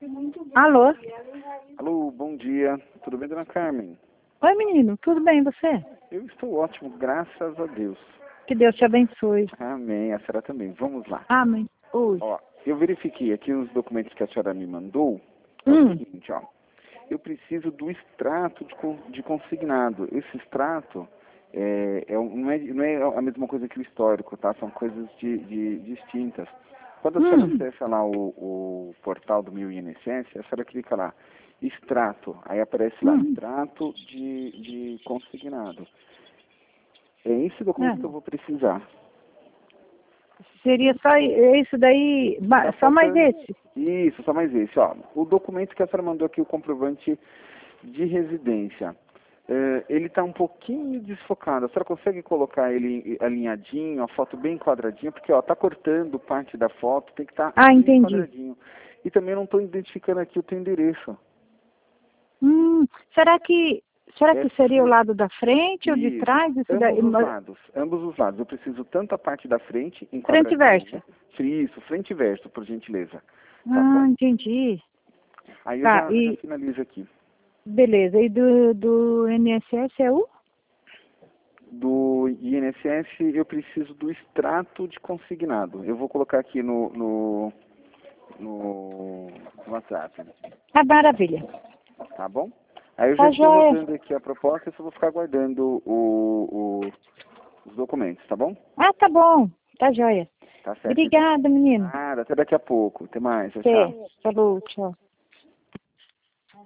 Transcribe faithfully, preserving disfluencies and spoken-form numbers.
Alô? Alô, bom dia. Tudo bem, dona Carmen? Oi, menino. Tudo bem, e você? Eu estou ótimo, graças a Deus. Que Deus te abençoe. Amém, a senhora também. Vamos lá. Amém. Oi. Ó, eu verifiquei aqui os documentos que a senhora me mandou. É o Hum. seguinte, ó. Eu preciso do extrato de, con- de consignado. Esse extrato é, é um- não, é, não é a mesma coisa que o histórico, tá? São coisas de, de- distintas. Quando a senhora Hum. acessa lá o, o portal do meu I N S S, a senhora clica lá, extrato, aí aparece lá, Hum. extrato de, de consignado. É esse documento que eu É. vou precisar. Seria só isso daí, ba- Tá só mais faltando. esse? Isso, só mais esse, ó. O documento que a senhora mandou aqui, o comprovante de residência. É, ele está um pouquinho desfocado. A senhora consegue colocar ele alinhadinho, a foto bem quadradinha, porque ó, tá cortando parte da foto, tem que estar Ah, bem entendi. quadradinho. E também não estou identificando aqui o teu endereço. Hum. Será que será É que seria o fre- lado da frente ou de Isso, trás? Isso daí? ambos os Mas- lados, ambos os lados. Eu preciso tanto a parte da frente, em Frente e verso. quadradinho. Isso, frente e verso, por gentileza. Tá Ah, bom? entendi. Aí eu Tá, já, já e finalizo aqui. beleza. E do, do I N S S é o? Do I N S S eu preciso do extrato de consignado. Eu vou colocar aqui no, no, no WhatsApp, Ah, maravilha. tá bom? Aí eu já Tá estou joia. rodando aqui a proposta, eu só vou ficar aguardando o, o, os documentos, tá bom? Ah, tá bom. Tá joia. Tá certo então. Obrigada, menino. Nada, até daqui a pouco. Até mais, tchau, Até. tchau. Falou, tchau.